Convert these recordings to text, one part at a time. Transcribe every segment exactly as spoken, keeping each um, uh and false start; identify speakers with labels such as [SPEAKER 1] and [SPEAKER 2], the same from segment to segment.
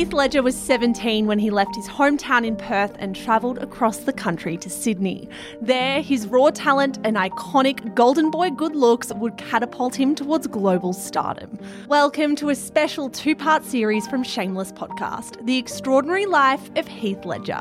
[SPEAKER 1] Heath Ledger was seventeen when he left his hometown in Perth and travelled across the country to Sydney. There, his raw talent and iconic golden boy good looks would catapult him towards global stardom. Welcome to a special two-part series from Shameless Podcast, The Extraordinary Life of Heath Ledger.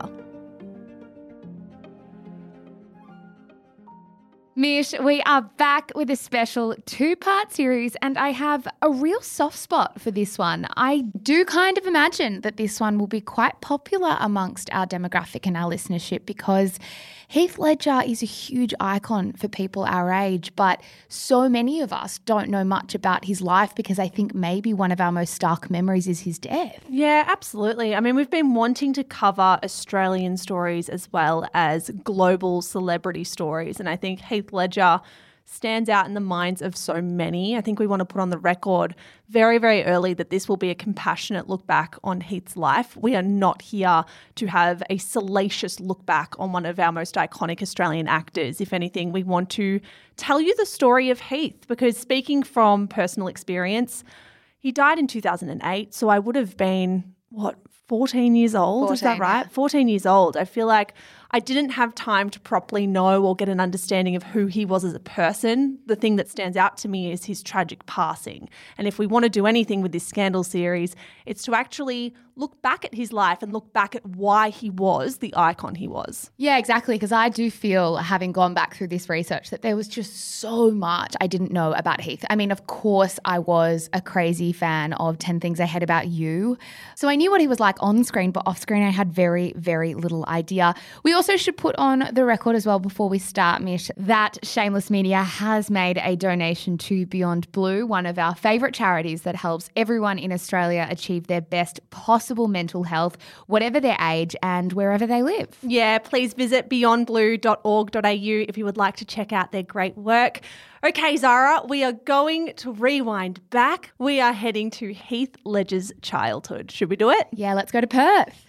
[SPEAKER 2] Mish, we are back with a special two-part series and I have a real soft spot for this one. I do kind of imagine that this one will be quite popular amongst our demographic and our listenership because Heath Ledger is a huge icon for people our age, but so many of us don't know much about his life because I think maybe one of our most stark memories is his death.
[SPEAKER 1] Yeah, absolutely. I mean, we've been wanting to cover Australian stories as well as global celebrity stories, and I think Heath Ledger stands out in the minds of so many. I think we want to put on the record very, very early that this will be a compassionate look back on Heath's life. We are not here to have a salacious look back on one of our most iconic Australian actors. If anything, we want to tell you the story of Heath because speaking from personal experience, he died in two thousand eight, so I would have been, what, fourteen years old?
[SPEAKER 2] fourteen,
[SPEAKER 1] is that right?
[SPEAKER 2] Yeah.
[SPEAKER 1] fourteen years old. I feel like I didn't have time to properly know or get an understanding of who he was as a person. The thing that stands out to me is his tragic passing. And if we want to do anything with this Scandal series, it's to actually look back at his life and look back at why he was the icon he was.
[SPEAKER 2] Yeah, exactly, because I do feel, having gone back through this research, that there was just so much I didn't know about Heath. I mean, of course, I was a crazy fan of ten Things I Hate About You. So I knew what he was like on screen, but off screen I had very, very little idea. We also should put on the record as well before we start, Mish, that Shameless Media has made a donation to Beyond Blue, one of our favourite charities that helps everyone in Australia achieve their best possible mental health, whatever their age and wherever they live.
[SPEAKER 1] Yeah, please visit beyond blue dot org dot a u if you would like to check out their great work. Okay, Zara, we are going to rewind back. We are heading to Heath Ledger's childhood. Should we do it?
[SPEAKER 2] Yeah, let's go to Perth.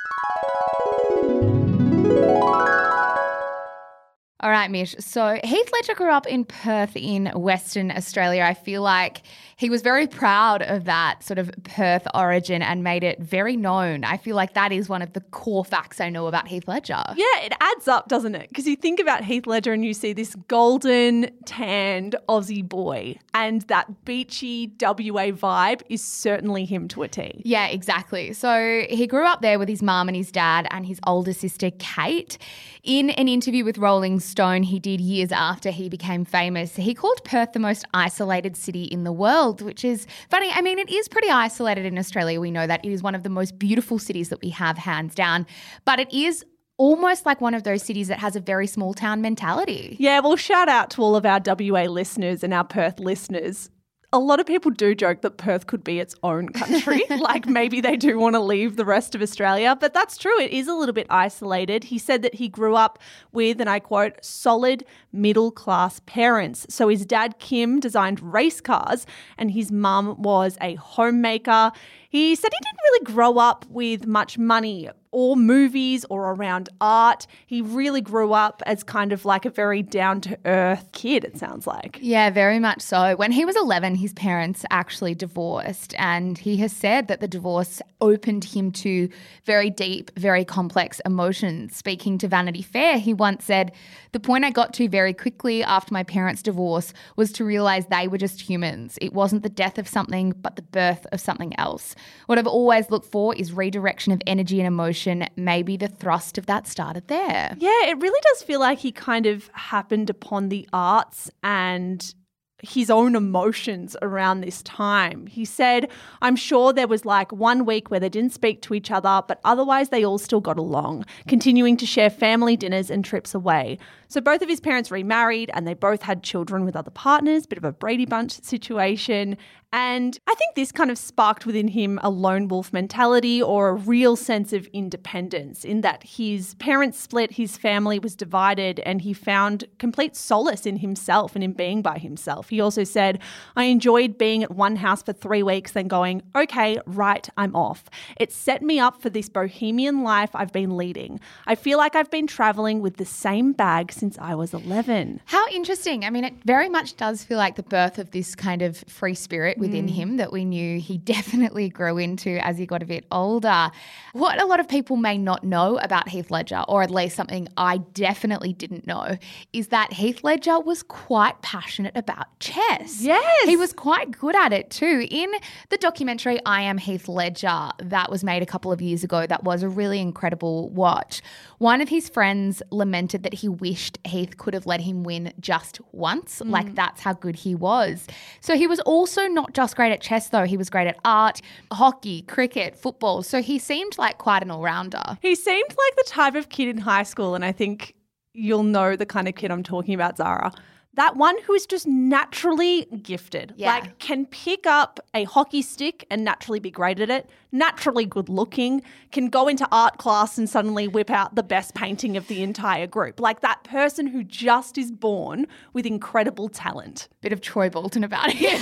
[SPEAKER 2] All right, Mish. So Heath Ledger grew up in Perth in Western Australia. I feel like he was very proud of that sort of Perth origin and made it very known. I feel like that is one of the core facts I know about Heath Ledger.
[SPEAKER 1] Yeah, it adds up, doesn't it? Because you think about Heath Ledger and you see this golden, tanned Aussie boy and that beachy W A vibe is certainly him to a T.
[SPEAKER 2] Yeah, exactly. So he grew up there with his mum and his dad and his older sister, Kate. In an interview with Rolling Stone he did years after he became famous, he called Perth the most isolated city in the world, which is funny. I mean, it is pretty isolated in Australia. We know that. It is one of the most beautiful cities that we have, hands down. But it is almost like one of those cities that has a very small town mentality.
[SPEAKER 1] Yeah, well, shout out to all of our W A listeners and our Perth listeners. A lot of people do joke that Perth could be its own country. Like maybe they do want to leave the rest of Australia. But that's true. It is a little bit isolated. He said that he grew up with, and I quote, solid middle-class parents. So his dad, Kim, designed race cars and his mum was a homemaker. He said he didn't really grow up with much money or movies or around art. He really grew up as kind of like a very down-to-earth kid, it sounds like.
[SPEAKER 2] Yeah, very much so. When he was eleven, his parents actually divorced, and he has said that the divorce opened him to very deep, very complex emotions. Speaking to Vanity Fair, he once said, "The point I got to very quickly after my parents' divorce was to realise they were just humans. It wasn't the death of something, but the birth of something else. What I've always looked for is redirection of energy and emotion. Maybe the thrust of that started there."
[SPEAKER 1] Yeah, it really does feel like he kind of happened upon the arts and his own emotions around this time. He said, "I'm sure there was like one week where they didn't speak to each other, but otherwise they all still got along, continuing to share family dinners and trips away." So both of his parents remarried and they both had children with other partners, bit of a Brady Bunch situation. And I think this kind of sparked within him a lone wolf mentality or a real sense of independence in that his parents split, his family was divided, and he found complete solace in himself and in being by himself. He also said, "I enjoyed being at one house for three weeks, then going, okay, right, I'm off. It set me up for this bohemian life I've been leading. I feel like I've been traveling with the same bag since I was eleven.
[SPEAKER 2] How interesting. I mean, it very much does feel like the birth of this kind of free spirit within mm. him that we knew he definitely grew into as he got a bit older. What a lot of people may not know about Heath Ledger, or at least something I definitely didn't know, is that Heath Ledger was quite passionate about chess.
[SPEAKER 1] Yes.
[SPEAKER 2] He was quite good at it too. In the documentary I Am Heath Ledger that was made a couple of years ago, that was a really incredible watch. One of his friends lamented that he wished Heath could have let him win just once. Mm. Like that's how good he was. So he was also not just great at chess though. He was great at art, hockey, cricket, football. So he seemed like quite an all-rounder.
[SPEAKER 1] He seemed like the type of kid in high school, and I think you'll know the kind of kid I'm talking about, Zara. That one who is just naturally gifted,
[SPEAKER 2] yeah.
[SPEAKER 1] like can pick up a hockey stick and naturally be great at it, naturally good looking, can go into art class and suddenly whip out the best painting of the entire group. Like that person who just is born with incredible talent.
[SPEAKER 2] Bit of Troy Bolton about him,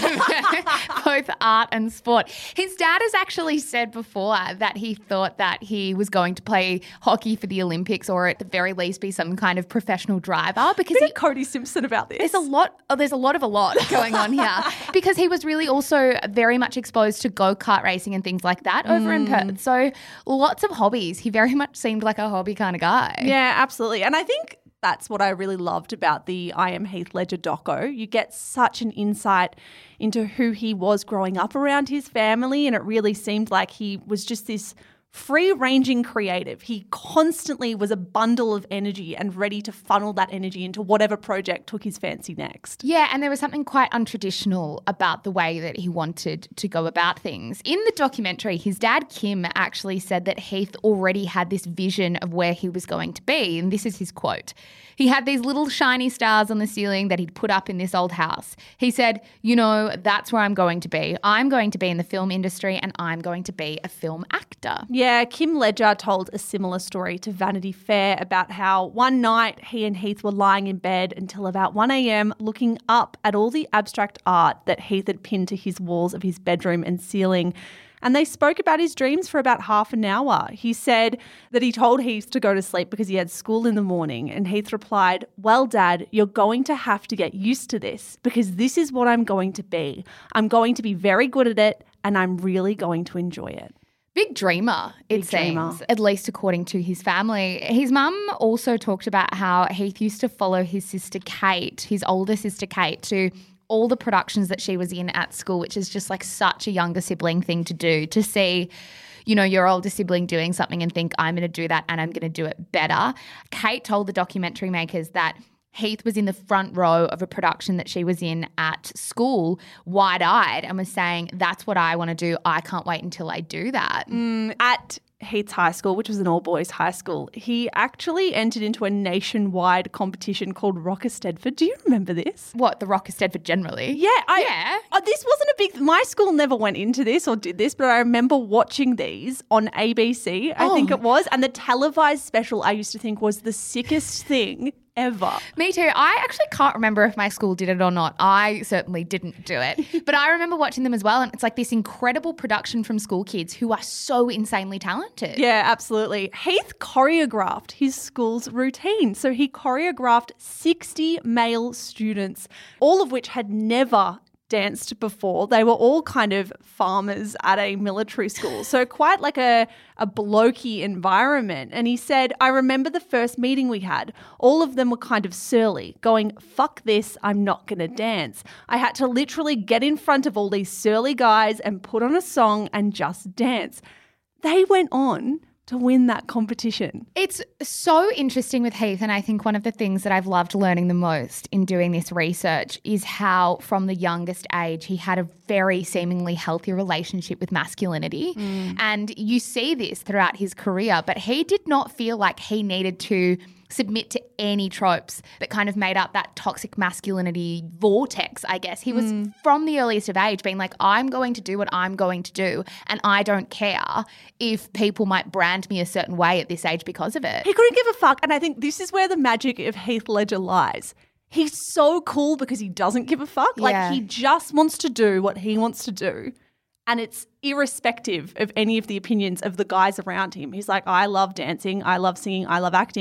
[SPEAKER 2] both art and sport. His dad has actually said before that he thought that he was going to play hockey for the Olympics, or at the very least be some kind of professional driver, because
[SPEAKER 1] Bit
[SPEAKER 2] he,
[SPEAKER 1] of Cody Simpson about this.
[SPEAKER 2] There's a lot. Oh, there's a lot of a lot going on here because he was really also very much exposed to go-kart racing and things like that over mm. in Perth. So lots of hobbies. He very much seemed like a hobby kind of guy.
[SPEAKER 1] Yeah, absolutely. And I think that's what I really loved about the I Am Heath Ledger doco. You get such an insight into who he was growing up around his family, and it really seemed like he was just this free-ranging creative. He constantly was a bundle of energy and ready to funnel that energy into whatever project took his fancy next.
[SPEAKER 2] Yeah, and there was something quite untraditional about the way that he wanted to go about things. In the documentary, his dad, Kim, actually said that Heath already had this vision of where he was going to be, and this is his quote. He had these little shiny stars on the ceiling that he'd put up in this old house. He said, you know, that's where I'm going to be. I'm going to be in the film industry and I'm going to be a film actor.
[SPEAKER 1] Yeah, Kim Ledger told a similar story to Vanity Fair about how one night he and Heath were lying in bed until about one a.m. looking up at all the abstract art that Heath had pinned to his walls of his bedroom and ceiling. And they spoke about his dreams for about half an hour. He said that he told Heath to go to sleep because he had school in the morning. And Heath replied, well, Dad, you're going to have to get used to this because this is what I'm going to be. I'm going to be very good at it and I'm really going to enjoy it.
[SPEAKER 2] Big dreamer, it
[SPEAKER 1] Big
[SPEAKER 2] seems,
[SPEAKER 1] dreamer.
[SPEAKER 2] At least according to his family. His mum also talked about how Heath used to follow his sister Kate, his older sister Kate, to all the productions that she was in at school, which is just like such a younger sibling thing to do, to see, you know, your older sibling doing something and think, I'm going to do that and I'm going to do it better. Kate told the documentary makers that Heath was in the front row of a production that she was in at school, wide-eyed, and was saying, that's what I want to do. I can't wait until I do that.
[SPEAKER 1] Mm, at Heath's high school, which was an all-boys high school, he actually entered into a nationwide competition called Rock of Stedford. Do you remember this?
[SPEAKER 2] What, the Rock of Stedford generally?
[SPEAKER 1] Yeah. I,
[SPEAKER 2] yeah.
[SPEAKER 1] Oh, this wasn't a big – my school never went into this or did this, but I remember watching these on A B C, I oh. think it was, and the televised special I used to think was the sickest thing ever.
[SPEAKER 2] Me too. I actually can't remember if my school did it or not. I certainly didn't do it. But I remember watching them as well, and it's like this incredible production from school kids who are so insanely talented.
[SPEAKER 1] Yeah, absolutely. Heath choreographed his school's routine. So he choreographed sixty male students, all of which had never danced before. They were all kind of farmers at a military school. So quite like a, a blokey environment. And he said, I remember the first meeting we had. All of them were kind of surly, going, fuck this, I'm not going to dance. I had to literally get in front of all these surly guys and put on a song and just dance. They went on to win that competition.
[SPEAKER 2] It's so interesting with Heath, and I think one of the things that I've loved learning the most in doing this research is how from the youngest age he had a very seemingly healthy relationship with masculinity. Mm. And you see this throughout his career, but he did not feel like he needed to submit to any tropes that kind of made up that toxic masculinity vortex, I guess. He was mm. from the earliest of age being like, I'm going to do what I'm going to do and I don't care if people might brand me a certain way at this age because of it.
[SPEAKER 1] He couldn't give a fuck. And I think this is where the magic of Heath Ledger lies. He's so cool because he doesn't give a fuck.
[SPEAKER 2] Yeah.
[SPEAKER 1] Like he just wants to do what he wants to do. And it's irrespective of any of the opinions of the guys around him. He's like, I love dancing, I love singing, I love acting.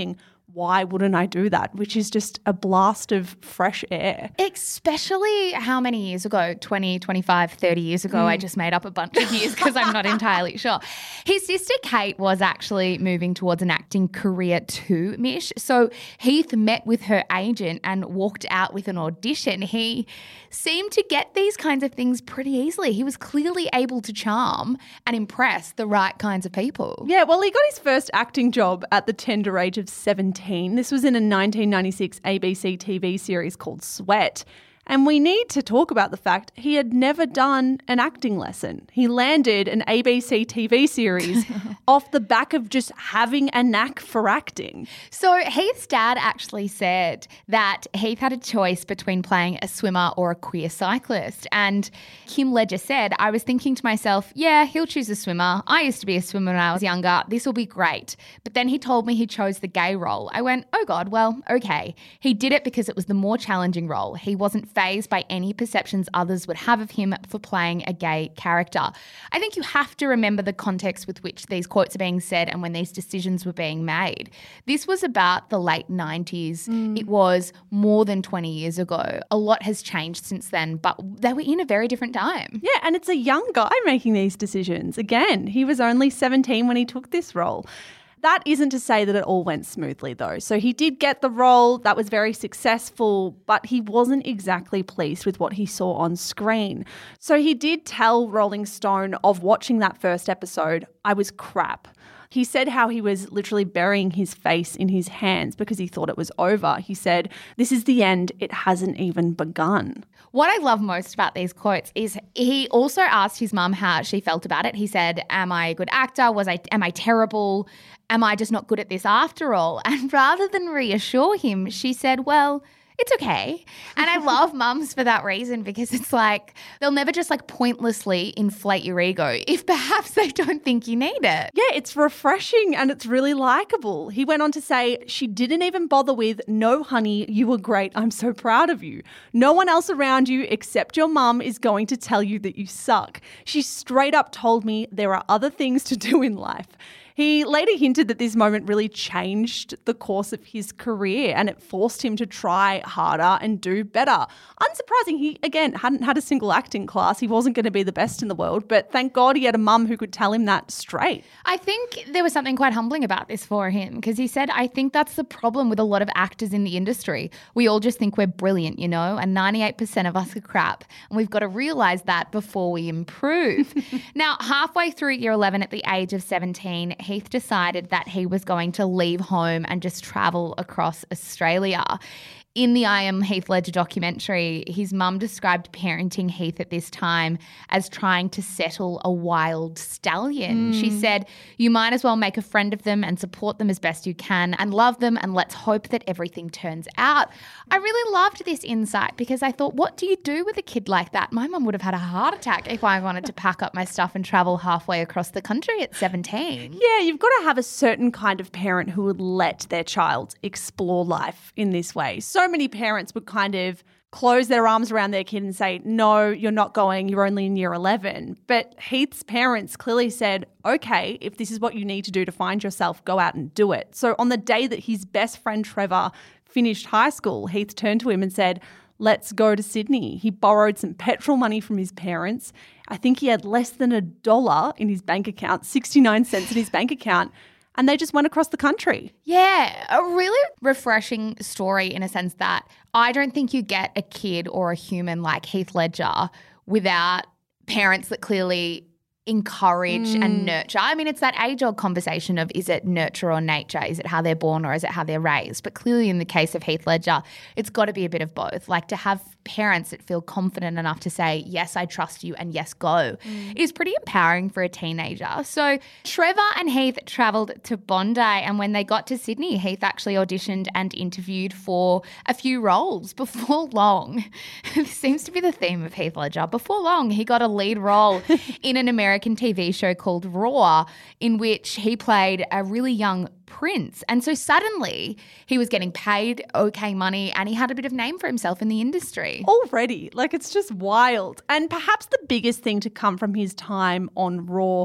[SPEAKER 1] why wouldn't I do that? Which is just a blast of fresh air.
[SPEAKER 2] Especially how many years ago, twenty, twenty-five, thirty years ago, mm. I just made up a bunch of years because I'm not entirely sure. His sister Kate was actually moving towards an acting career too, Mish. So Heath met with her agent and walked out with an audition. He seemed to get these kinds of things pretty easily. He was clearly able to charm and impress the right kinds of people.
[SPEAKER 1] Yeah, well, he got his first acting job at the tender age of seventeen. This was in a nineteen ninety-six A B C T V series called Sweat. And we need to talk about the fact he had never done an acting lesson. He landed an A B C T V series off the back of just having a knack for acting.
[SPEAKER 2] So Heath's dad actually said that Heath had a choice between playing a swimmer or a queer cyclist. And Kim Ledger said, I was thinking to myself, yeah, he'll choose a swimmer. I used to be a swimmer when I was younger. This will be great. But then he told me he chose the gay role. I went, oh God, well, okay. He did it because it was the more challenging role. He wasn't fazed by any perceptions others would have of him for playing a gay character. I think you have to remember the context with which these quotes are being said and when these decisions were being made. This was about the late nineties. Mm. It was more than twenty years ago. A lot has changed since then, but they were in a very different time.
[SPEAKER 1] Yeah, and it's a young guy making these decisions. Again, he was only seventeen when he took this role. That isn't to say that it all went smoothly, though. So he did get the role. That was very successful, but he wasn't exactly pleased with what he saw on screen. So he did tell Rolling Stone of watching that first episode, I was crap. He said how he was literally burying his face in his hands because he thought it was over. He said, this is the end. It hasn't even begun.
[SPEAKER 2] What I love most about these quotes is he also asked his mum how she felt about it. He said, am I a good actor? Was I, am I terrible? Am I just not good at this after all? And rather than reassure him, she said, well, it's okay. And I love mums for that reason because it's like they'll never just like pointlessly inflate your ego if perhaps they don't think you need it.
[SPEAKER 1] Yeah, it's refreshing and it's really likable. He went on to say, she didn't even bother with, no, honey, you were great. I'm so proud of you. No one else around you except your mum is going to tell you that you suck. She straight up told me there are other things to do in life. He later hinted that this moment really changed the course of his career and it forced him to try harder and do better. Unsurprising, he, again, hadn't had a single acting class. He wasn't going to be the best in the world, but thank God he had a mum who could tell him that straight.
[SPEAKER 2] I think there was something quite humbling about this for him because he said, I think that's the problem with a lot of actors in the industry. We all just think we're brilliant, you know, and ninety-eight percent of us are crap. And we've got to realise that before we improve. Now, halfway through year eleven at the age of seventeen, Heath decided that he was going to leave home and just travel across Australia. In the I Am Heath Ledger documentary, his mum described parenting Heath at this time as trying to settle a wild stallion. Mm. She said, you might as well make a friend of them and support them as best you can and love them and let's hope that everything turns out. I really loved this insight because I thought, what do you do with a kid like that? My mum would have had a heart attack if I wanted to pack up my stuff and travel halfway across the country at seventeen.
[SPEAKER 1] Yeah, you've got to have a certain kind of parent who would let their child explore life in this way. So many parents would kind of close their arms around their kid and say, no, you're not going, you're only in year eleven. But Heath's parents clearly said, okay, if this is what you need to do to find yourself, go out and do it. So on the day that his best friend Trevor finished high school, Heath turned to him and said, let's go to Sydney. He borrowed some petrol money from his parents. I think he had less than a dollar in his bank account, sixty-nine cents in his bank account. And they just went across the country.
[SPEAKER 2] Yeah, a really refreshing story in a sense that I don't think you get a kid or a human like Heath Ledger without parents that clearly encourage mm. and nurture. I mean, it's that age-old conversation of is it nurture or nature? Is it how they're born or is it how they're raised? But clearly in the case of Heath Ledger, it's got to be a bit of both. Like to have parents that feel confident enough to say, yes, I trust you and yes, go, mm. is pretty empowering for a teenager. So Trevor and Heath travelled to Bondi and when they got to Sydney, Heath actually auditioned and interviewed for a few roles. Before long, this seems to be the theme of Heath Ledger, before long he got a lead role in an American T V show called Raw, in which he played a really young prince. And so suddenly he was getting paid okay money and he had a bit of name for himself in the industry.
[SPEAKER 1] Already, like it's just wild. And perhaps the biggest thing to come from his time on Raw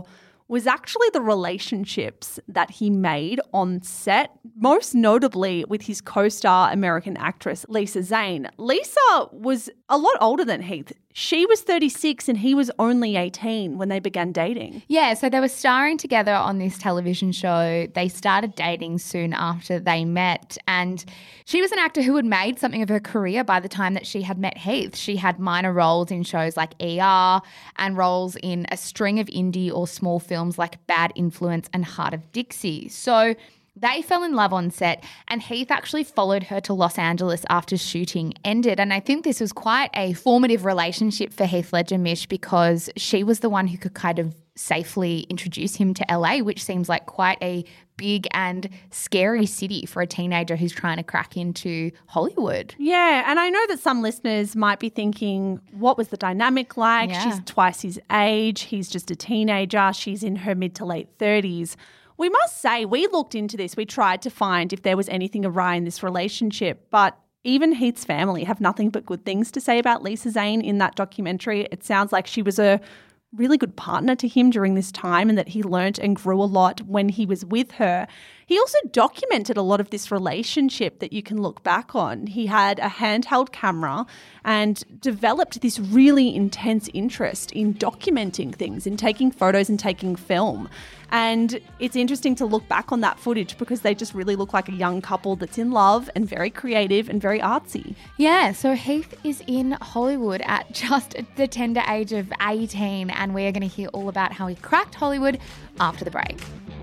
[SPEAKER 1] was actually the relationships that he made on set, most notably with his co-star American actress Lisa Zane. Lisa was a lot older than Heath. She was thirty-six and he was only eighteen when they began dating.
[SPEAKER 2] Yeah, so they were starring together on this television show. They started dating soon after they met, and she was an actor who had made something of her career by the time that she had met Heath. She had minor roles in shows like E R and roles in a string of indie or small films like Bad Influence and Heart of Dixie. So they fell in love on set, and Heath actually followed her to Los Angeles after shooting ended. And I think this was quite a formative relationship for Heath Ledger, Mish, because she was the one who could kind of safely introduce him to L A, which seems like quite a big and scary city for a teenager who's trying to crack into Hollywood.
[SPEAKER 1] Yeah, and I know that some listeners might be thinking, what was the dynamic like?
[SPEAKER 2] Yeah.
[SPEAKER 1] She's twice his age. He's just a teenager. She's in her mid to late thirties. We must say, we looked into this. We tried to find if there was anything awry in this relationship, but even Heath's family have nothing but good things to say about Lisa Zane in that documentary. It sounds like she was a really good partner to him during this time and that he learnt and grew a lot when he was with her. He also documented a lot of this relationship that you can look back on. He had a handheld camera and developed this really intense interest in documenting things, in taking photos and taking film. And it's interesting to look back on that footage because they just really look like a young couple that's in love and very creative and very artsy.
[SPEAKER 2] Yeah, so Heath is in Hollywood at just the tender age of eighteen, and we are going to hear all about how he cracked Hollywood after the break.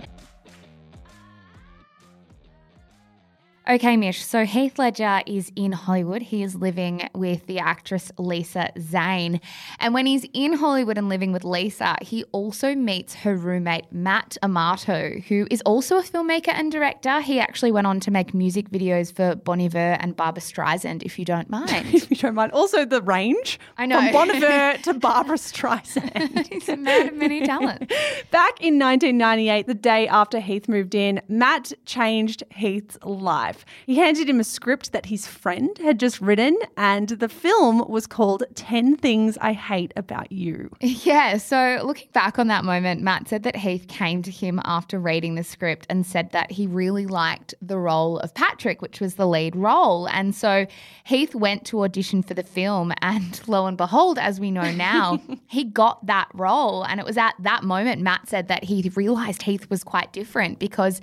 [SPEAKER 2] Okay, Mish, so Heath Ledger is in Hollywood. He is living with the actress Lisa Zane. And when he's in Hollywood and living with Lisa, he also meets her roommate, Matt Amato, who is also a filmmaker and director. He actually went on to make music videos for Bon Iver and Barbra Streisand, if you don't mind.
[SPEAKER 1] If you don't mind. Also the range.
[SPEAKER 2] I know.
[SPEAKER 1] From Bon Iver to Barbra Streisand.
[SPEAKER 2] He's a man of many talents.
[SPEAKER 1] Back in nineteen ninety-eight, the day after Heath moved in, Matt changed Heath's life. He handed him a script that his friend had just written, and the film was called ten Things I Hate About You.
[SPEAKER 2] Yeah, so looking back on that moment, Matt said that Heath came to him after reading the script and said that he really liked the role of Patrick, which was the lead role. And so Heath went to audition for the film, and lo and behold, as we know now, he got that role. And it was at that moment Matt said that he realised Heath was quite different because,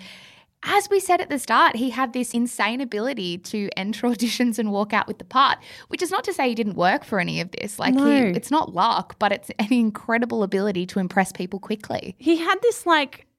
[SPEAKER 2] as we said at the start, he had this insane ability to enter auditions and walk out with the part, which is not to say he didn't work for any of this. Like,
[SPEAKER 1] no.
[SPEAKER 2] he, it's not luck, but it's an incredible ability to impress people quickly.
[SPEAKER 1] He had this like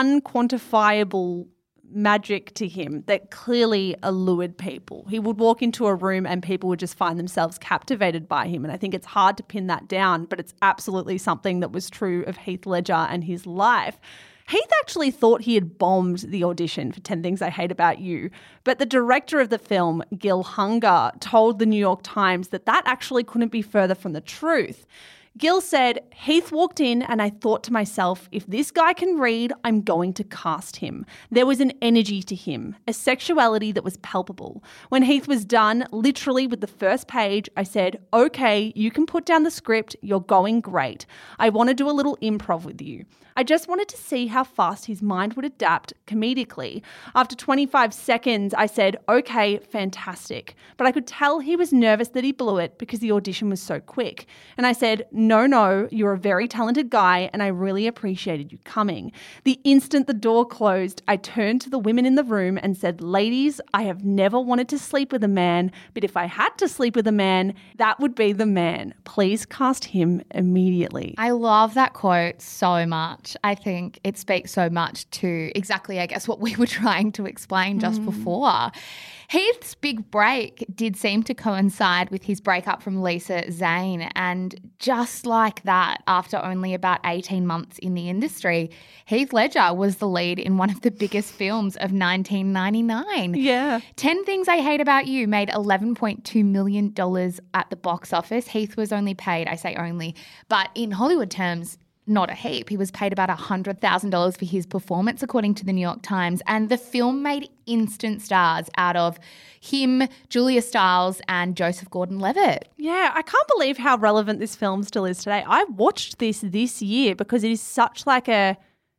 [SPEAKER 1] unquantifiable magic to him that clearly allured people. He would walk into a room and people would just find themselves captivated by him. And I think it's hard to pin that down, but it's absolutely something that was true of Heath Ledger and his life. Heath actually thought he had bombed the audition for ten Things I Hate About You, but the director of the film, Gil Hunger, told the New York Times that that actually couldn't be further from the truth. Gil said, Heath walked in and I thought to myself, if this guy can read, I'm going to cast him. There was an energy to him, a sexuality that was palpable. When Heath was done, literally with the first page, I said, okay, you can put down the script. You're going great. I want to do a little improv with you. I just wanted to see how fast his mind would adapt comedically. After twenty-five seconds, I said, okay, fantastic. But I could tell he was nervous that he blew it because the audition was so quick. And I said, no, no, you're a very talented guy and I really appreciated you coming. The instant the door closed, I turned to the women in the room and said, ladies, I have never wanted to sleep with a man, but if I had to sleep with a man, that would be the man. Please cast him immediately.
[SPEAKER 2] I love that quote so much. I think it speaks so much to exactly, I guess, what we were trying to explain just mm. before. Heath's big break did seem to coincide with his breakup from Lisa Zane, and just like that, after only about eighteen months in the industry, Heath Ledger was the lead in one of the biggest films of nineteen ninety-nine.
[SPEAKER 1] Yeah.
[SPEAKER 2] ten Things I Hate About You made eleven point two million dollars at the box office. Heath was only paid, I say only, but in Hollywood terms, not a heap. He was paid about one hundred thousand dollars for his performance, according to the New York Times. And the film made instant stars out of him, Julia Stiles, and Joseph Gordon-Levitt.
[SPEAKER 1] Yeah, I can't believe how relevant this film still is today. I watched this this year because it is such like a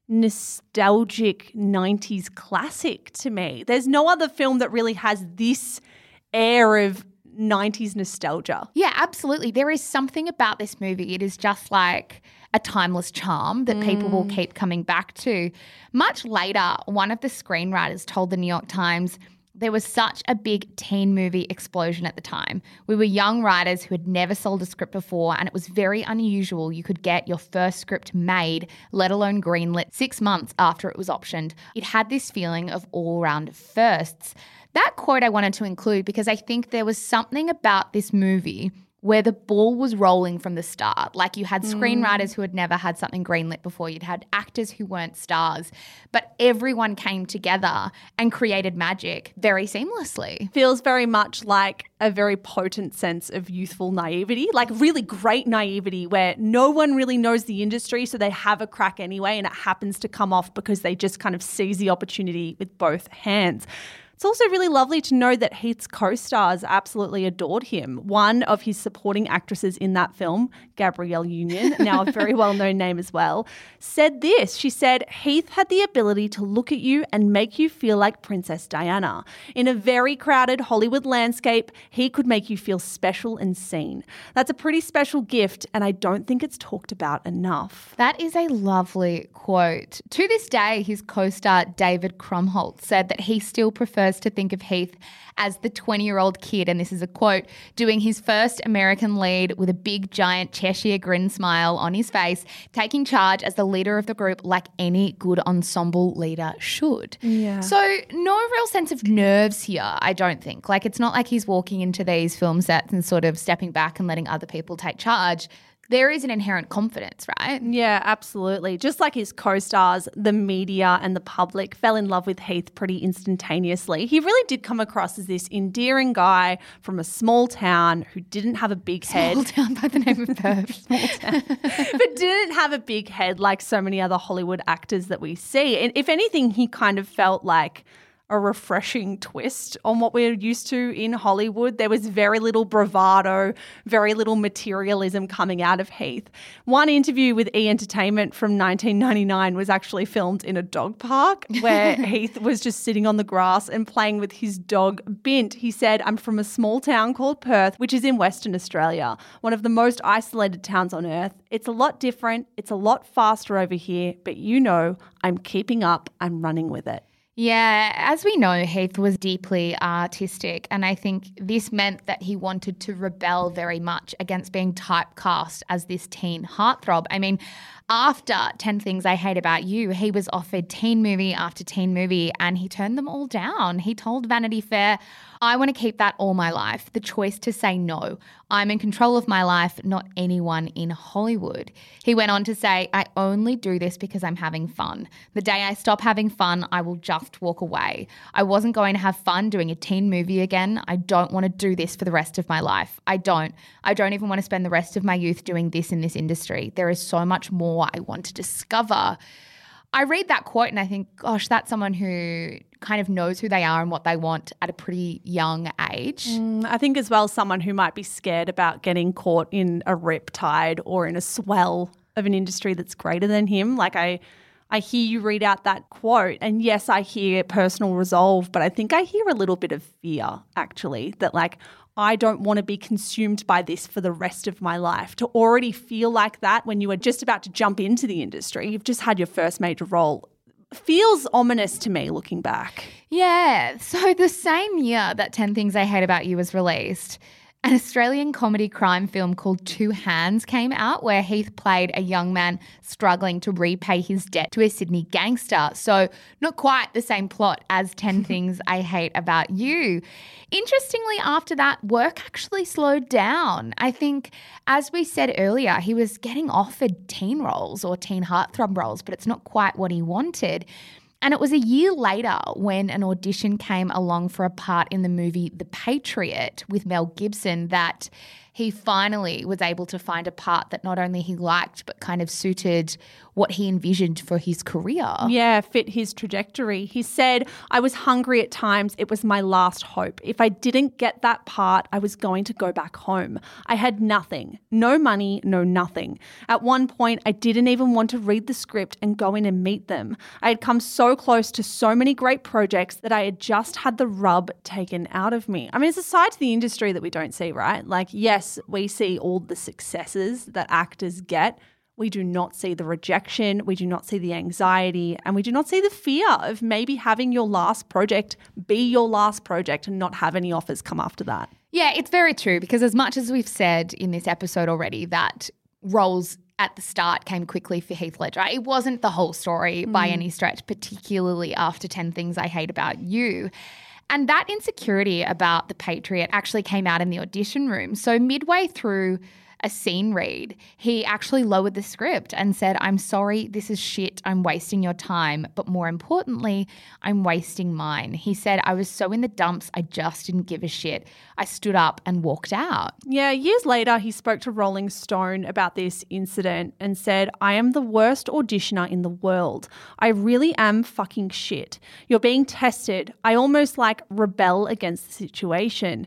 [SPEAKER 1] nostalgic nineties classic to me. There's no other film that really has this air of nineties nostalgia.
[SPEAKER 2] Yeah, absolutely. There is something about this movie. It is just like a timeless charm that mm. people will keep coming back to. Much later, one of the screenwriters told the New York Times, there was such a big teen movie explosion at the time. We were young writers who had never sold a script before, and it was very unusual you could get your first script made, let alone greenlit, six months after it was optioned. It had this feeling of all-round firsts. That quote I wanted to include because I think there was something about this movie where the ball was rolling from the start. Like you had screenwriters mm. who had never had something greenlit before. You'd had actors who weren't stars. But everyone came together and created magic very seamlessly.
[SPEAKER 1] Feels very much like a very potent sense of youthful naivety, like really great naivety where no one really knows the industry, so they have a crack anyway, and it happens to come off because they just kind of seize the opportunity with both hands. It's also really lovely to know that Heath's co-stars absolutely adored him. One of his supporting actresses in that film, Gabrielle Union, now a very well-known name as well, said this. She said, Heath had the ability to look at you and make you feel like Princess Diana. In a very crowded Hollywood landscape, he could make you feel special and seen. That's a pretty special gift, and I don't think it's talked about enough.
[SPEAKER 2] That is a lovely quote. To this day, his co-star David Krumholtz said that he still prefers to think of Heath as the twenty-year-old kid, and this is a quote, doing his first American lead with a big, giant Cheshire grin smile on his face, taking charge as the leader of the group like any good ensemble leader should.
[SPEAKER 1] Yeah.
[SPEAKER 2] So no real sense of nerves here, I don't think. Like it's not like he's walking into these film sets and sort of stepping back and letting other people take charge. There is an inherent confidence, right?
[SPEAKER 1] Yeah, absolutely. Just like his co-stars, the media and the public fell in love with Heath pretty instantaneously. He really did come across as this endearing guy from a small town who didn't have a big head.
[SPEAKER 2] Small town by the name of Perth.
[SPEAKER 1] Small town. But didn't have a big head like so many other Hollywood actors that we see. And if anything, he kind of felt like a refreshing twist on what we're used to in Hollywood. There was very little bravado, very little materialism coming out of Heath. One interview with E! Entertainment from nineteen ninety-nine was actually filmed in a dog park where Heath was just sitting on the grass and playing with his dog, Bint. He said, I'm from a small town called Perth, which is in Western Australia, one of the most isolated towns on earth. It's a lot different. It's a lot faster over here, but you know, I'm keeping up. I'm running with it.
[SPEAKER 2] Yeah, as we know, Heath was deeply artistic, and I think this meant that he wanted to rebel very much against being typecast as this teen heartthrob. I mean, after ten Things I Hate About You, he was offered teen movie after teen movie, and he turned them all down. He told Vanity Fair, I want to keep that all my life, the choice to say no. I'm in control of my life, not anyone in Hollywood. He went on to say, I only do this because I'm having fun. The day I stop having fun, I will just walk away. I wasn't going to have fun doing a teen movie again. I don't want to do this for the rest of my life. I don't. I don't even want to spend the rest of my youth doing this in this industry. There is so much more I want to discover. I read that quote and I think, gosh, that's someone who kind of knows who they are and what they want at a pretty young age.
[SPEAKER 1] Mm, I think as well someone who might be scared about getting caught in a riptide or in a swell of an industry that's greater than him. Like I I hear you read out that quote and yes, I hear personal resolve, but I think I hear a little bit of fear actually that like I don't want to be consumed by this for the rest of my life. To already feel like that when you are just about to jump into the industry, you've just had your first major role, feels ominous to me looking back.
[SPEAKER 2] Yeah. So the same year that ten Things I Hate About You was released, an Australian comedy crime film called Two Hands came out where Heath played a young man struggling to repay his debt to a Sydney gangster. So not quite the same plot as ten Things I Hate About You. Interestingly, after that, work actually slowed down. I think, as we said earlier, he was getting offered teen roles or teen heartthrob roles, but it's not quite what he wanted. And it was a year later when an audition came along for a part in the movie The Patriot with Mel Gibson that he finally was able to find a part that not only he liked but kind of suited what he envisioned for his career.
[SPEAKER 1] Yeah, fit his trajectory. He said, I was hungry at times. It was my last hope. If I didn't get that part, I was going to go back home. I had nothing. No money, no nothing. At one point, I didn't even want to read the script and go in and meet them. I had come so close to so many great projects that I had just had the rub taken out of me. I mean, it's a side to the industry that we don't see, right? Like, yes, we see all the successes that actors get. We do not see the rejection, we do not see the anxiety, and we do not see the fear of maybe having your last project be your last project and not have any offers come after that.
[SPEAKER 2] Yeah, it's very true, because as much as we've said in this episode already that roles at the start came quickly for Heath Ledger, it wasn't the whole story mm. by any stretch, particularly after ten Things I Hate About You. And that insecurity about The Patriot actually came out in the audition room. So midway through a scene read, he actually lowered the script and said, I'm sorry, this is shit, I'm wasting your time, but more importantly, I'm wasting mine. He said, I was so in the dumps, I just didn't give a shit. I stood up and walked out.
[SPEAKER 1] Yeah, years later, he spoke to Rolling Stone about this incident and said, I am the worst auditioner in the world. I really am fucking shit. You're being tested. I almost like rebel against the situation.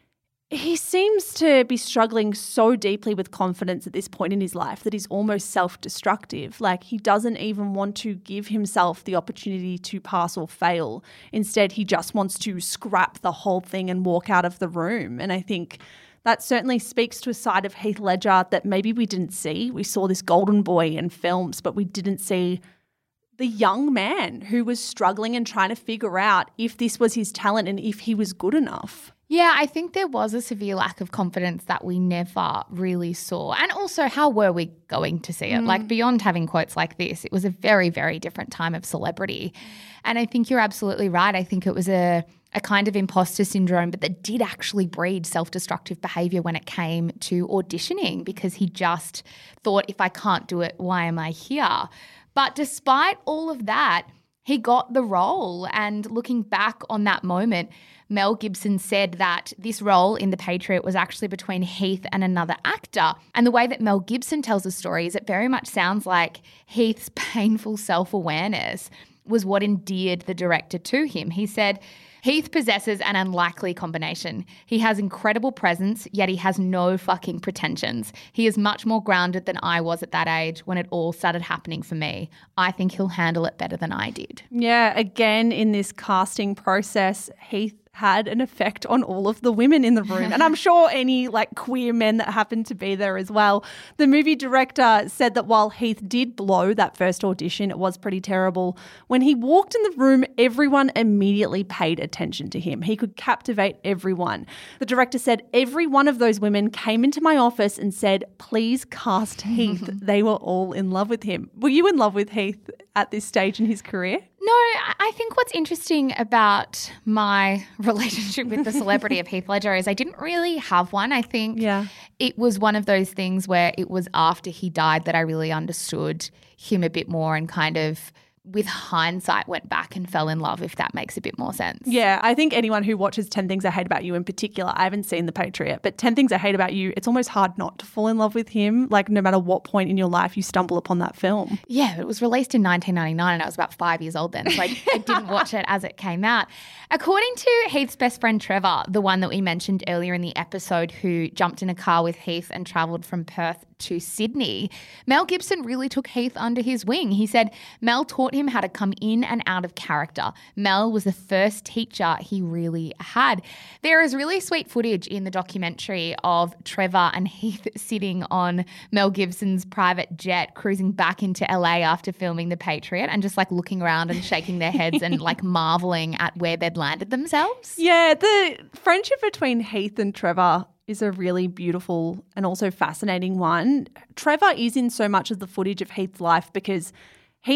[SPEAKER 1] He seems to be struggling so deeply with confidence at this point in his life that he's almost self-destructive. Like, he doesn't even want to give himself the opportunity to pass or fail. Instead, he just wants to scrap the whole thing and walk out of the room. And I think that certainly speaks to a side of Heath Ledger that maybe we didn't see. We saw this golden boy in films, but we didn't see the young man who was struggling and trying to figure out if this was his talent and if he was good enough.
[SPEAKER 2] Yeah, I think there was a severe lack of confidence that we never really saw. And also, how were we going to see it? Mm. Like, beyond having quotes like this, it was a very, very different time of celebrity. And I think you're absolutely right. I think it was a, a kind of imposter syndrome, but that did actually breed self-destructive behaviour when it came to auditioning, because he just thought, if I can't do it, why am I here? But despite all of that, he got the role. And looking back on that moment, Mel Gibson said that this role in The Patriot was actually between Heath and another actor. And the way that Mel Gibson tells the story is it very much sounds like Heath's painful self-awareness was what endeared the director to him. He said, Heath possesses an unlikely combination. He has incredible presence, yet he has no fucking pretensions. He is much more grounded than I was at that age when it all started happening for me. I think he'll handle it better than I did.
[SPEAKER 1] Yeah, again, in this casting process, Heath had an effect on all of the women in the room. And I'm sure any like queer men that happened to be there as well. The movie director said that while Heath did blow that first audition, it was pretty terrible. When he walked in the room, everyone immediately paid attention to him. He could captivate everyone. The director said every one of those women came into my office and said, please cast Heath. They were all in love with him. Were you in love with Heath at this stage in his career?
[SPEAKER 2] No, I think what's interesting about my relationship with the celebrity of Heath Ledger is I didn't really have one. I think
[SPEAKER 1] yeah.
[SPEAKER 2] it was one of those things where it was after he died that I really understood him a bit more and kind of, with hindsight, went back and fell in love, if that makes a bit more sense.
[SPEAKER 1] Yeah, I think anyone who watches ten Things I Hate About You in particular, I haven't seen The Patriot, but ten Things I Hate About You, it's almost hard not to fall in love with him, like no matter what point in your life you stumble upon that film.
[SPEAKER 2] Yeah, it was released in nineteen ninety-nine and I was about five years old then, so I, I didn't watch it as it came out. According to Heath's best friend Trevor, the one that we mentioned earlier in the episode who jumped in a car with Heath and travelled from Perth to Sydney, Mel Gibson really took Heath under his wing. He said Mel taught him how to come in and out of character. Mel was the first teacher he really had. There is really sweet footage in the documentary of Trevor and Heath sitting on Mel Gibson's private jet cruising back into L A after filming The Patriot and just like looking around and shaking their heads and like marveling at where they'd landed themselves.
[SPEAKER 1] Yeah, the friendship between Heath and Trevor is a really beautiful and also fascinating one. Trevor is in so much of the footage of Heath's life because Heath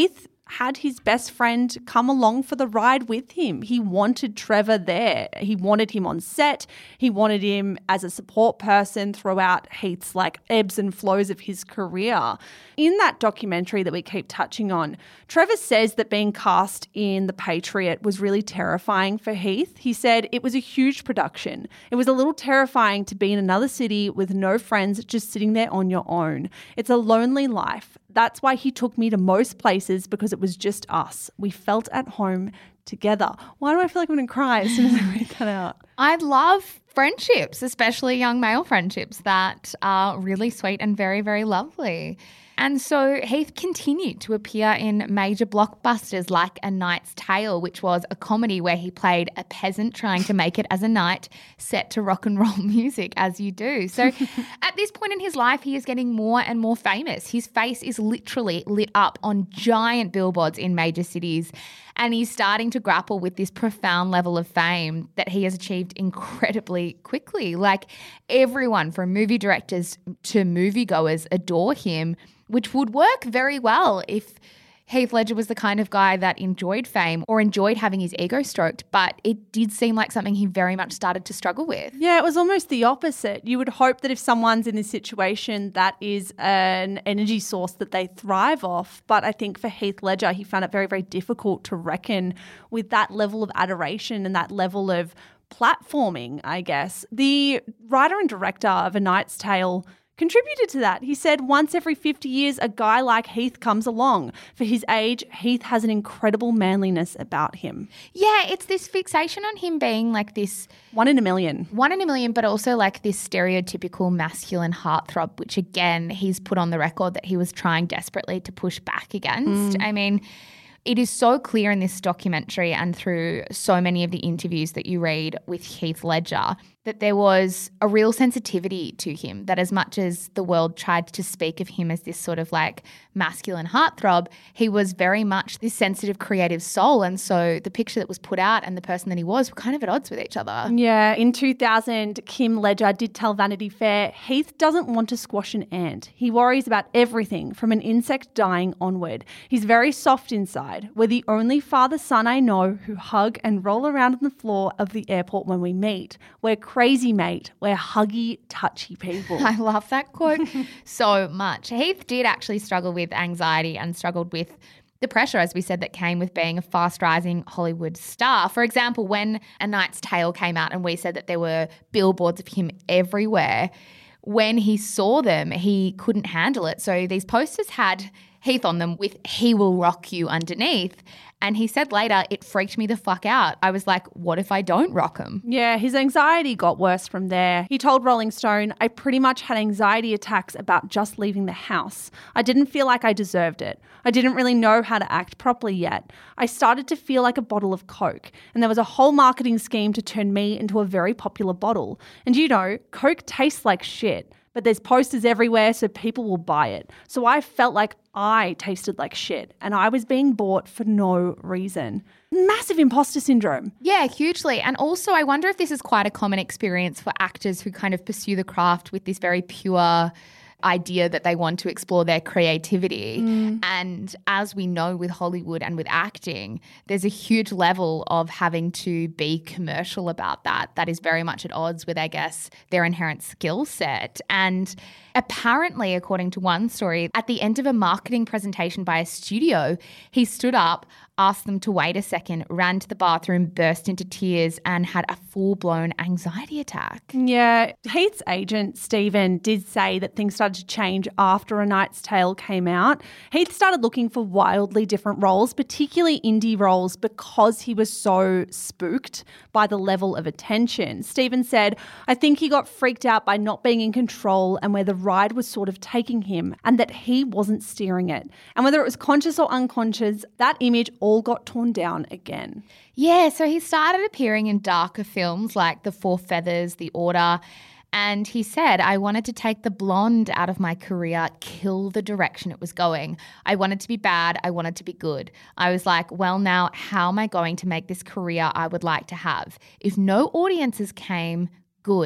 [SPEAKER 1] had his best friend come along for the ride with him. He wanted Trevor there. He wanted him on set. He wanted him as a support person throughout Heath's like ebbs and flows of his career. In that documentary that we keep touching on, Trevor says that being cast in The Patriot was really terrifying for Heath. He said it was a huge production. It was a little terrifying to be in another city with no friends, just sitting there on your own. It's a lonely life. That's why he took me to most places, because it was just us. We felt at home together. Why do I feel like I'm going to cry as soon as I read that out?
[SPEAKER 2] I love friendships, especially young male friendships that are really sweet and very, very lovely. And so Heath continued to appear in major blockbusters like A Knight's Tale, which was a comedy where he played a peasant trying to make it as a knight set to rock and roll music, as you do. So at this point in his life, he is getting more and more famous. His face is literally lit up on giant billboards in major cities, and he's starting to grapple with this profound level of fame that he has achieved incredibly quickly. Like, everyone from movie directors to moviegoers adore him, which would work very well if Heath Ledger was the kind of guy that enjoyed fame or enjoyed having his ego stroked, but it did seem like something he very much started to struggle with.
[SPEAKER 1] Yeah, it was almost the opposite. You would hope that if someone's in this situation, that is an energy source that they thrive off. But I think for Heath Ledger, he found it very, very difficult to reckon with that level of adoration and that level of platforming, I guess. The writer and director of A Knight's Tale contributed to that. He said once every fifty years, a guy like Heath comes along. For his age, Heath has an incredible manliness about him.
[SPEAKER 2] Yeah, it's this fixation on him being like this...
[SPEAKER 1] One in a million.
[SPEAKER 2] One in a million, but also like this stereotypical masculine heartthrob, which again, he's put on the record that he was trying desperately to push back against. Mm. I mean... It is so clear in this documentary and through so many of the interviews that you read with Heath Ledger that there was a real sensitivity to him, that as much as the world tried to speak of him as this sort of like masculine heartthrob, he was very much this sensitive creative soul. And so the picture that was put out and the person that he was were kind of at odds with each other.
[SPEAKER 1] Yeah. In two thousand, Kim Ledger did tell Vanity Fair, Heath doesn't want to squash an ant. He worries about everything from an insect dying onward. He's very soft inside. We're the only father-son I know who hug and roll around on the floor of the airport when we meet. We're crazy, mate. We're huggy, touchy people.
[SPEAKER 2] I love that quote so much. Heath did actually struggle with anxiety and struggled with the pressure, as we said, that came with being a fast-rising Hollywood star. For example, when A Knight's Tale came out and we said that there were billboards of him everywhere, when he saw them, he couldn't handle it. So these posters had Heath on them with "He will rock you" underneath. And he said later, it freaked me the fuck out. I was like, what if I don't rock him?
[SPEAKER 1] Yeah, his anxiety got worse from there. He told Rolling Stone, I pretty much had anxiety attacks about just leaving the house. I didn't feel like I deserved it. I didn't really know how to act properly yet. I started to feel like a bottle of Coke. And there was a whole marketing scheme to turn me into a very popular bottle. And you know, Coke tastes like shit. But there's posters everywhere so people will buy it. So I felt like I tasted like shit and I was being bought for no reason. Massive imposter syndrome.
[SPEAKER 2] Yeah, hugely. And also I wonder if this is quite a common experience for actors who kind of pursue the craft with this very pure idea that they want to explore their creativity. Mm. And as we know with Hollywood and with acting, there's a huge level of having to be commercial about that. That is very much at odds with, I guess, their inherent skill set. And apparently, according to one story, at the end of a marketing presentation by a studio, he stood up, asked them to wait a second, ran to the bathroom, burst into tears and had a full-blown anxiety attack.
[SPEAKER 1] Yeah. Heath's agent, Stephen, did say that things started to change after A Knight's Tale came out. Heath started looking for wildly different roles, particularly indie roles, because he was so spooked by the level of attention. Stephen said, I think he got freaked out by not being in control and where the ride was sort of taking him and that he wasn't steering it. And whether it was conscious or unconscious, that image all got torn down again.
[SPEAKER 2] Yeah, so he started appearing in darker films like The Four Feathers, The Order, and he said, I wanted to take the blonde out of my career, kill the direction it was going. I wanted to be bad. I wanted to be good. I was like, well, now how am I going to make this career I would like to have? If no audiences came, good.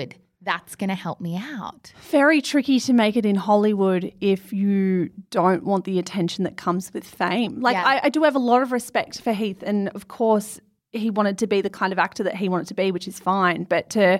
[SPEAKER 2] that's going to help me out.
[SPEAKER 1] Very tricky to make it in Hollywood if you don't want the attention that comes with fame. Like,
[SPEAKER 2] Yeah.
[SPEAKER 1] I, I do have a lot of respect for Heath, and of course he wanted to be the kind of actor that he wanted to be, which is fine. But to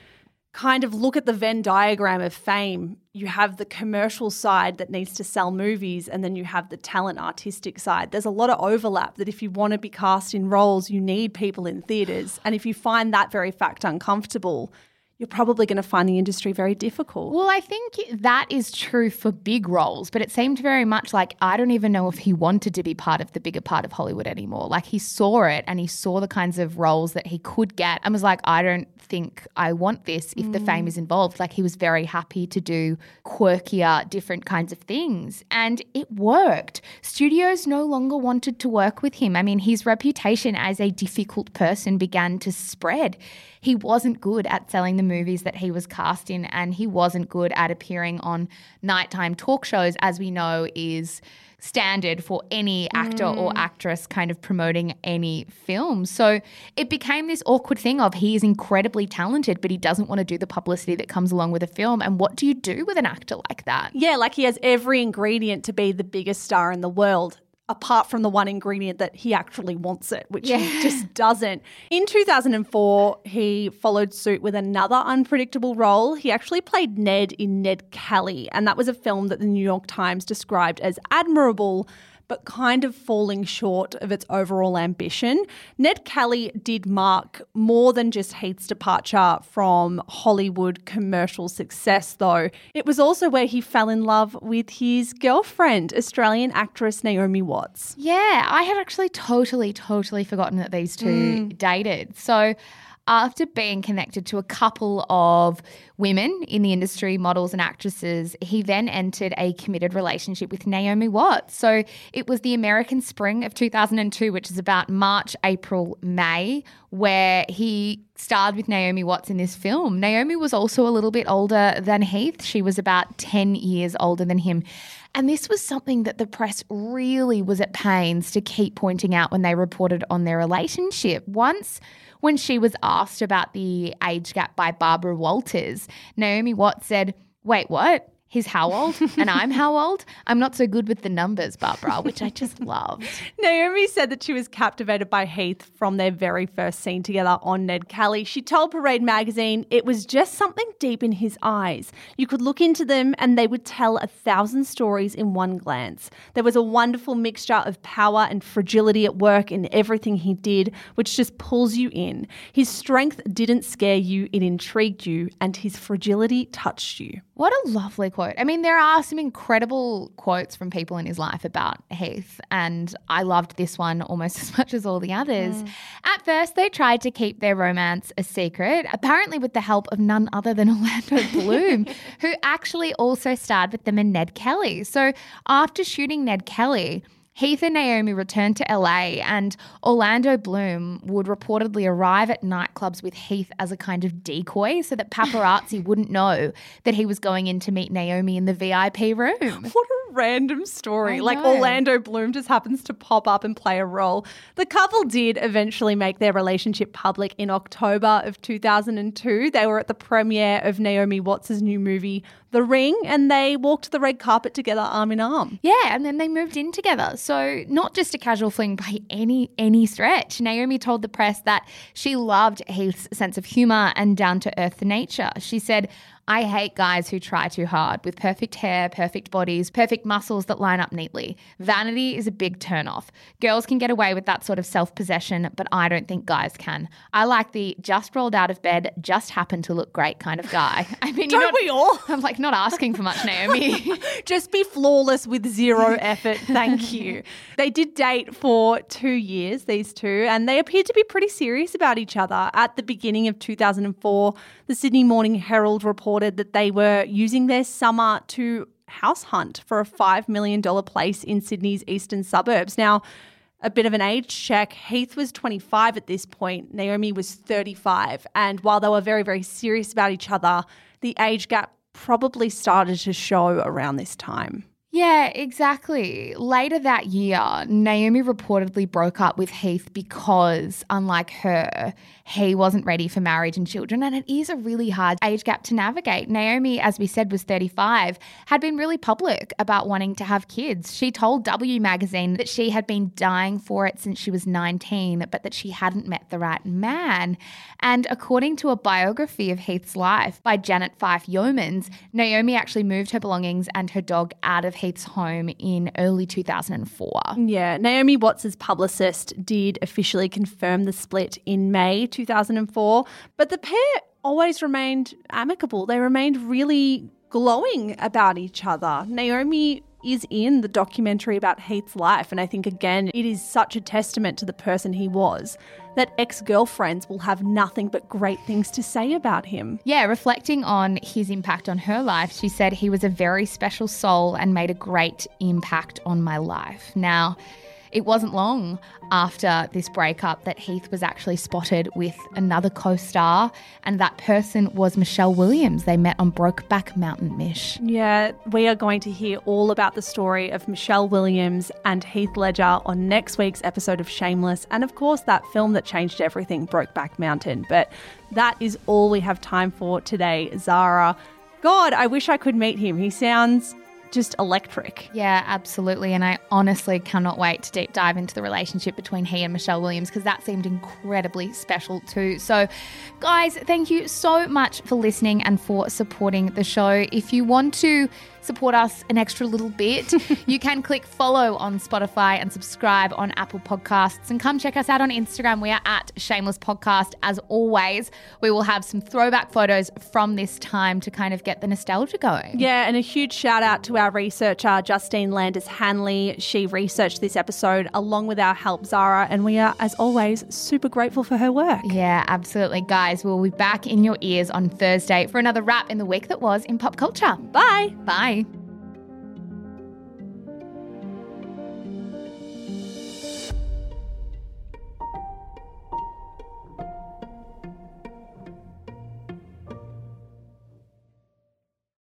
[SPEAKER 1] kind of look at the Venn diagram of fame, you have the commercial side that needs to sell movies, and then you have the talent artistic side. There's a lot of overlap that if you want to be cast in roles, you need people in theatres. And if you find that very fact uncomfortable, you're probably going to find the industry very difficult.
[SPEAKER 2] Well, I think that is true for big roles, but it seemed very much like I don't even know if he wanted to be part of the bigger part of Hollywood anymore. Like, he saw it and he saw the kinds of roles that he could get and was like, I don't think I want this if mm. the fame is involved. Like, he was very happy to do quirkier, different kinds of things. And it worked. Studios no longer wanted to work with him. I mean, his reputation as a difficult person began to spread. He wasn't good at selling the movies that he was cast in, and he wasn't good at appearing on nighttime talk shows, as we know is standard for any actor mm. or actress kind of promoting any film. So it became this awkward thing of he is incredibly talented, but he doesn't want to do the publicity that comes along with a film. And what do you do with an actor like that?
[SPEAKER 1] Yeah, like he has every ingredient to be the biggest star in the world, apart from the one ingredient that he actually wants it, which yeah. he just doesn't. In two thousand four, he followed suit with another unpredictable role. He actually played Ned in Ned Kelly, and that was a film that the New York Times described as admirable, but kind of falling short of its overall ambition. Ned Kelly did mark more than just Heath's departure from Hollywood commercial success, though. It was also where he fell in love with his girlfriend, Australian actress Naomi Watts.
[SPEAKER 2] Yeah, I had actually totally, totally forgotten that these two mm. dated. So after being connected to a couple of women in the industry, models and actresses, he then entered a committed relationship with Naomi Watts. So it was the American Spring of two thousand two, which is about March, April, May, where he starred with Naomi Watts in this film. Naomi was also a little bit older than Heath. She was about ten years older than him. And this was something that the press really was at pains to keep pointing out when they reported on their relationship. Once, when she was asked about the age gap by Barbara Walters, Naomi Watts said, "Wait, what? He's how old? And I'm how old? I'm not so good with the numbers, Barbara," which I just loved.
[SPEAKER 1] Naomi said that she was captivated by Heath from their very first scene together on Ned Kelly. She told Parade magazine it was just something deep in his eyes. You could look into them and they would tell a thousand stories in one glance. There was a wonderful mixture of power and fragility at work in everything he did, which just pulls you in. His strength didn't scare you, it intrigued you, and his fragility touched you.
[SPEAKER 2] What a lovely quote. I mean, there are some incredible quotes from people in his life about Heath, and I loved this one almost as much as all the others. Mm. At first, they tried to keep their romance a secret, apparently with the help of none other than Orlando Bloom, who actually also starred with them in Ned Kelly. So after shooting Ned Kelly, Heath and Naomi returned to L A, and Orlando Bloom would reportedly arrive at nightclubs with Heath as a kind of decoy so that paparazzi wouldn't know that he was going in to meet Naomi in the V I P room.
[SPEAKER 1] What a random story. Like, Orlando Bloom just happens to pop up and play a role. The couple did eventually make their relationship public in October of two thousand two. They were at the premiere of Naomi Watts' new movie, The Ring, and they walked the red carpet together arm in arm.
[SPEAKER 2] Yeah, and then they moved in together. So not just a casual fling by any any stretch. Naomi told the press that she loved Heath's sense of humour and down-to-earth nature. She said, "I hate guys who try too hard with perfect hair, perfect bodies, perfect muscles that line up neatly. Vanity is a big turnoff. Girls can get away with that sort of self-possession, but I don't think guys can. I like the just rolled out of bed, just happened to look great kind of guy." I mean,
[SPEAKER 1] don't
[SPEAKER 2] you're not,
[SPEAKER 1] we all?
[SPEAKER 2] I'm like not asking for much, Naomi.
[SPEAKER 1] Just be flawless with zero effort. Thank you. They did date for two years, these two, and they appeared to be pretty serious about each other. At the beginning of two thousand four, the Sydney Morning Herald reported that they were using their summer to house hunt for a five million dollars place in Sydney's eastern suburbs. Now, a bit of an age check, Heath was twenty-five at this point, Naomi was thirty-five. And while they were very, very serious about each other, the age gap probably started to show around this time.
[SPEAKER 2] Yeah, exactly. Later that year, Naomi reportedly broke up with Heath because, unlike her, he wasn't ready for marriage and children. And it is a really hard age gap to navigate. Naomi, as we said, was thirty-five, had been really public about wanting to have kids. She told W Magazine that she had been dying for it since she was nineteen, but that she hadn't met the right man. And according to a biography of Heath's life by Janet Fife Yeomans, Naomi actually moved her belongings and her dog out of Heath's home in early two thousand four.
[SPEAKER 1] Yeah, Naomi Watts' publicist did officially confirm the split in May two thousand four, but the pair always remained amicable. They remained really glowing about each other. Naomi is in the documentary about Heath's life, and I think, again, it is such a testament to the person he was that ex-girlfriends will have nothing but great things to say about him.
[SPEAKER 2] Yeah, reflecting on his impact on her life, she said he was a very special soul and made a great impact on my life. Now, it wasn't long after this breakup that Heath was actually spotted with another co-star, and that person was Michelle Williams. They met on Brokeback Mountain, Mish.
[SPEAKER 1] Yeah, we are going to hear all about the story of Michelle Williams and Heath Ledger on next week's episode of Shameless, and of course that film that changed everything, Brokeback Mountain. But that is all we have time for today, Zara. God, I wish I could meet him. He sounds just electric.
[SPEAKER 2] Yeah, absolutely. And I honestly cannot wait to deep dive into the relationship between he and Michelle Williams, because that seemed incredibly special too. So guys, thank you so much for listening and for supporting the show. If you want to support us an extra little bit, you can click follow on Spotify and subscribe on Apple Podcasts, and come check us out on Instagram. We are at Shameless Podcast. As always, we will have some throwback photos from this time to kind of get the nostalgia going.
[SPEAKER 1] Yeah, and a huge shout out to our researcher, Justine Landis-Hanley. She researched this episode along with our help, Zara, and we are, as always, super grateful for her work.
[SPEAKER 2] Yeah, absolutely. Guys, we'll be back in your ears on Thursday for another wrap in the week that was in pop culture.
[SPEAKER 1] Bye.
[SPEAKER 2] Bye.